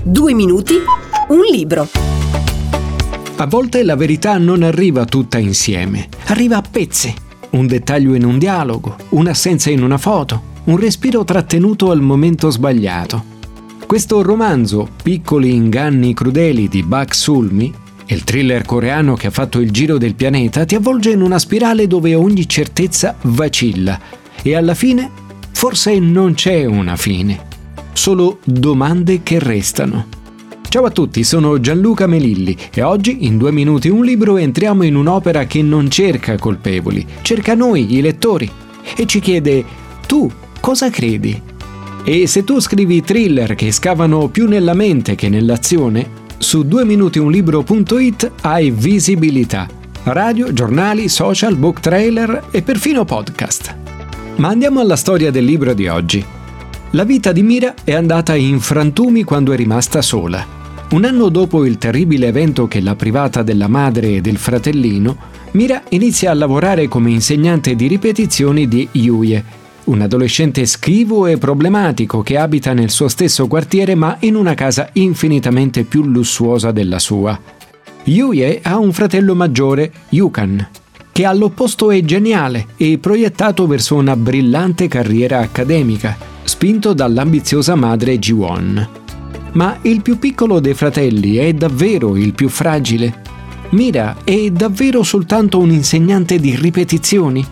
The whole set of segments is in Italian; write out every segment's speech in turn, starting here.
2 minuti, un libro. A volte la verità non arriva tutta insieme, arriva a pezzi. Un dettaglio in un dialogo, un'assenza in una foto, un respiro trattenuto al momento sbagliato. Questo romanzo, Piccoli inganni crudeli di Bak Sulmi, il thriller coreano che ha fatto il giro del pianeta, ti avvolge in una spirale dove ogni certezza vacilla e alla fine forse non c'è una fine. Solo domande che restano. Ciao a tutti, sono Gianluca Melilli e oggi in 2 minuti un libro entriamo in un'opera che non cerca colpevoli, cerca noi, i lettori, e ci chiede: tu cosa credi? E se tu scrivi thriller che scavano più nella mente che nell'azione, su 2minutiunlibro.it hai visibilità, radio, giornali, social, book trailer e perfino podcast. Ma andiamo alla storia del libro di oggi. La vita di Mira è andata in frantumi quando è rimasta sola. Un anno dopo il terribile evento che l'ha privata della madre e del fratellino, Mira inizia a lavorare come insegnante di ripetizioni di Yuye, un adolescente schivo e problematico che abita nel suo stesso quartiere ma in una casa infinitamente più lussuosa della sua. Yuye ha un fratello maggiore, Yukan, che all'opposto è geniale e proiettato verso una brillante carriera accademica, spinto dall'ambiziosa madre Ji-won. Ma il più piccolo dei fratelli è davvero il più fragile? Mira è davvero soltanto un insegnante di ripetizioni?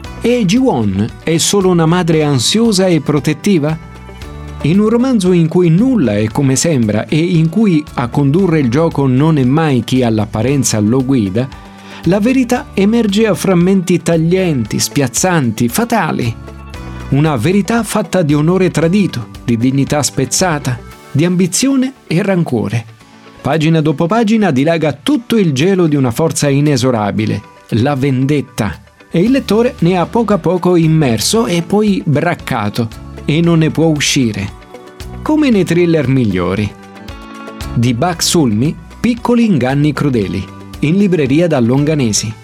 E Ji-won è solo una madre ansiosa e protettiva? In un romanzo in cui nulla è come sembra e in cui a condurre il gioco non è mai chi all'apparenza lo guida, la verità emerge a frammenti taglienti, spiazzanti, fatali. Una verità fatta di onore tradito, di dignità spezzata, di ambizione e rancore. Pagina dopo pagina dilaga tutto il gelo di una forza inesorabile, la vendetta, e il lettore ne è a poco immerso e poi braccato, e non ne può uscire. Come nei thriller migliori. Di Bak Sulmi, Piccoli inganni crudeli, in libreria da Longanesi.